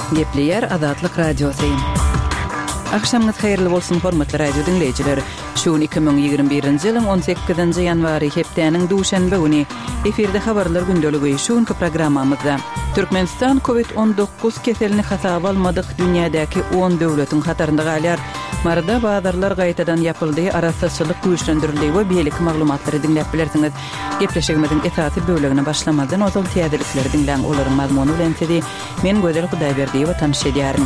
Gepleyer Azatlyk Radiosu. Akşamınız hayırlı bolsun hormatly radio dinleyijiler. Şu 2021-nji ýylyň 18-nji ýanwary hepdeniň duşanby güni efirde habarlar gündöligi şu programmamyzda Türkmenistan COVID-19 keselini hasaba almadyk dünýädäki 10 döwletiň hatarynda galýar. Marada bazarlar gaýtadan ýapyldy, arasaçylyk güýçlendirildi we beýlik maglumatlary dinläp bilersiňiz. Gepleşigimiziň esasy bölegine başlamadan ozal täzelikleri dinläň olaryň mazmuny bilen sedi. Men Gödel Hudaýberdiýew tanış edýärin.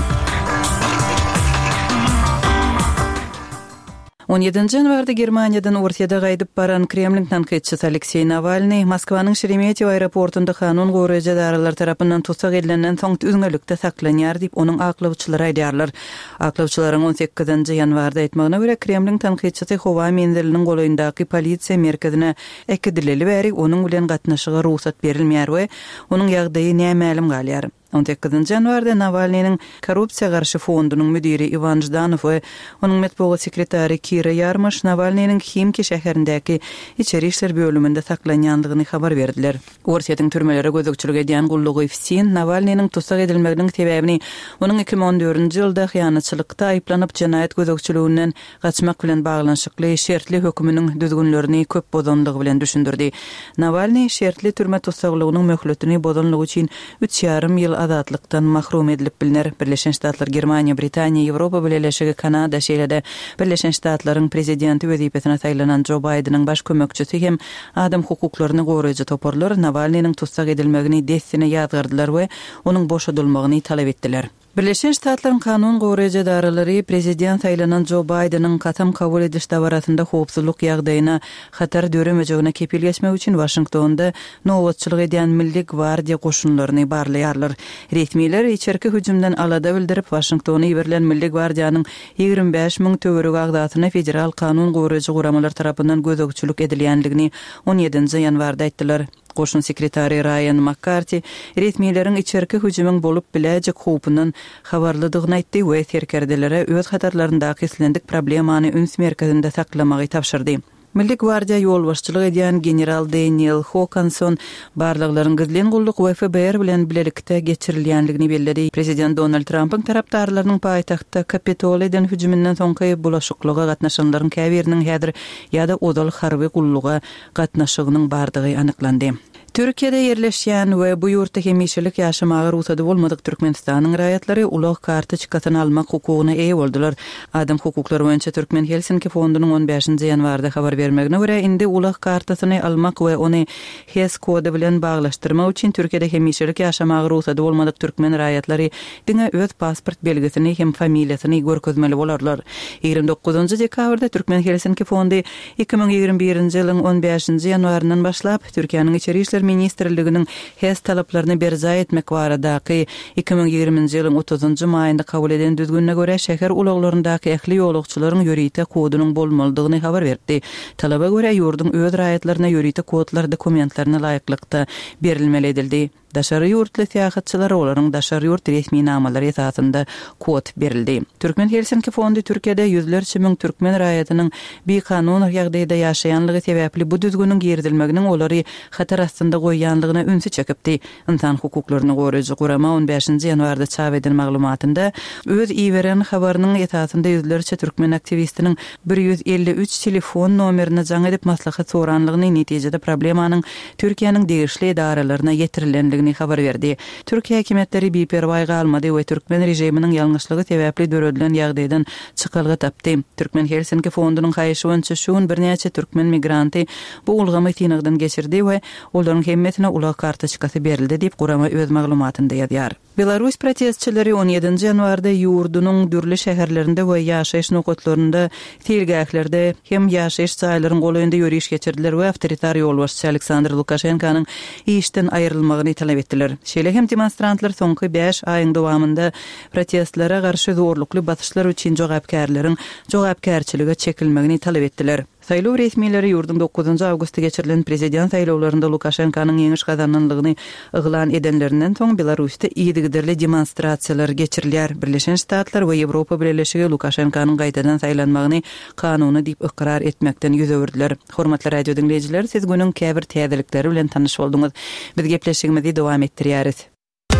17-nji ýanwarda Germaniýadan Orsiýada gaýdyp baran Kremlin tanqidçisi Aleksey Navalny Moskwanyň Şeremetyew aeroportunda kanun goraýjylar tarapyndan tutsak edilenden soň üzüňlükde saklanýar diýip onuň aklawçylary aýdýarlar. Aklawçylaryň 18-nji ýanwarda aýtmagyna görä Kremlin tanqidçisi Howa menziliniň golaýyndaky polisiýa merkezine ekidileli bäri onuň bilen gatnaşyga ruhsat berilmeýär we onuň ýagdaýy nämälim galýar. 18-nji ýanwarda Navalnyň korrupsiýa garşy fondunyň müdiri Ivan Jdanov we onuň matbuat sekretary Kira Yarmysh Navalnyň Ximki şäherindäki içeri işler bölüminde saklanýandygyny habar berdiler. Orsiýatyň türmeleri gözükçülük edýän gullugy FSIN Navalnyň tutsak edilmeginiň sebäbini onuň 2014-nji ýylda hyýanatçylykda aýplanyp jinaýat gözükçülüginden gaçmak bilen baglanşykly şertli höküminiň düzgünlerini köp bozanlygy bilen düşündirdi. Navalny şertli türme tutsaklygynyň möhletini bozanlygy üçin 3,5 ýyl azatlykdan mahrum edilip bilinir. Birleşen Ştatlar, Germaniýa, Britaniýa, Ýewropa Birleşigi, Kanada şeýlede Birleşen Ştatlaryň prezidenti wezipetine saýlanan Joe Bidenyň baş kömekçisi hem adam hukuklaryny goraýjy toparlar Navalnyň tutsak edilmegini destine ýazgardylar we onuň boşadylmagyny talap etdiler. Birleşen Ştatlaryň kanun goraýjylary prezident saýlanan Joe Bidenyň katam kabul ediş dabarasynda howpsuzlyk ýagdaýyna hatar döremejegine kepil geçmek üçin Washingtonda nowatçylyk edýän Milli Gwardiýa goşunlaryny barlaýarlar. Resmiler içerki hüjümden alada bildirip Washingtona ýiberilen Milli Gwardiýanyň 25.000 töwerek agdatyna federal kanun goraýjy guramalar tarapyndan gözegçilik edilýändigini 17-nji ýanwarda aýtdylar. Goşun sekretary Ryan McCarthy resmiýetiň içerki hüjümüň bolup biläjek howpynyň habarladygyny aýtdy we terkerdelere öz hatarlarynda keslendik problemany üns merkezinde saklamagy tapşyrdy. Milli Gwardiýa ýolbaşçylyk edýän general Daniel Hawkinson barlyklaryň gizlen gulluk we FBI bilen bilelikde geçirilýändigini bellidi. Prezident Donald Trump'yň tarapdarlarynyň paýtagtda Kapitol eden hüjümünden soňky bulaşyklyga gatnaşanlaryň käbiriniň häzir ýa-da odal harby gulluga gatnaşygynyň bardygy anyklandy. Türkiýede yerleşýän we bu ýurtda hemişelik ýaşamagy ruhsady bolmadyk Türkmenistanyň raýatlary ulaq kartoçkasyny almak hukugyna eýe boldular. Adam hukuklary boýunça Türkmen Helsinki fondunyň 15-nji ýanwarda habar bermegine görä indi ulaq kartoçkasyny almak we ony HES kody bilen baglaşdyrmak üçin Türkiýede hemişelik ýaşamagy ruhsady bolmadyk Türkmen raýatlary diňe öz pasport belgesini hem familiýasyny görkezmeli bolarlar. 29-njy dekabrda Türkmen Helsinki fondy 2021-nji ýylyň 15-nji ýanwarynyň başlap Türkiýanyň içeri işler ministrliginiň HES talaplaryny berza etmek baradaky 2020-nji ýylyň 30-njy maýynda kabul eden düzgünne görä şäher ulaglaryndaky ähli ýolagçylaryň ýörite kodunyň bolmalydygyny habar berdi. Talaba görä ýurdun öz raýatlaryna ýörite kodlar dokumentlaryna laýyklykda berilmeli edildi. Daşary ýurtly seýahatçylar olaryň daşary ýurt resmi namalary esasynda kod berildi. Türkmen Helsinki fondy Türkiýede ýüzlerçe müň türkmen raýatynyň bir kanun ýagdaýda ýaşaýanlygy sebäpli bu düzgünüň girdilmeginiň olary hatar astynda goýýanlygyna ünsü çekipdi. Insan hukuklaryny goraýjy gurama 15-nji ýanwarda çap edilen maglumatynda öz iýeren habarynyň esasynda ýüzlerçe türkmen aktivistiniň 153 telefon nomerini jaň edip maslahat soranlygyny netijede problemanyň Türkiýanyň degişli edaralaryna ýetirilendigini habar berdi. Türkiýe häkimetleri beperwa galmady we türkmen rejiminiň ýalňyşlygy sebäpli döredilen ýagdaýdan çykalgy tapdy. Türkmen Helsinki fondunyň haýyşy boýunça şuň birnäçe türkmen migranty bu ulgamy tinigden geçirdi we olaryň hemmetine ulaq kartoçkasy berildi diýip gurama öz maglumatynda ýazýar. Belarus protestçileri 17-nji ýanwarda ýurdunyň dürli şäherlerinde we ýaşaýyş nokatlarynda tilgäklerde hem ýaşaýyş çaýlaryň golaýynda ýörüş geçirdiler we awtoritar ýolbaşçy Aleksandr Lukashenkanyň işden aýrylmagyny talap etdiler. Şeýle hem demonstrantlar soňky 5 aýyň dowamında protestlara garşy zorlukly basyşlar üçin jogapkärçiligi çekilmegini talap etdiler. Saýlaw resmiýetleri ýurdun 9-njy awgustda geçirilen prezident saýlawlarynda Lukashenkanyň ýeňiş gazananlygyny yglan edenlerinden soň Belarusda ýygyderli demonstrasiýalar geçirilýär. Birleşen Ştatlar we Ýewropa Birleşigi Lukashenkanyň gaýtadan saýlanmagyny kanuny diýip ikrar etmekden ýüz öwürdiler. Hormatly radio dinleyijiler, siz günüň käbir täzelikleri bilen tanyş bolduňyz. Biz gepleşigimizi dowam etdirýäris.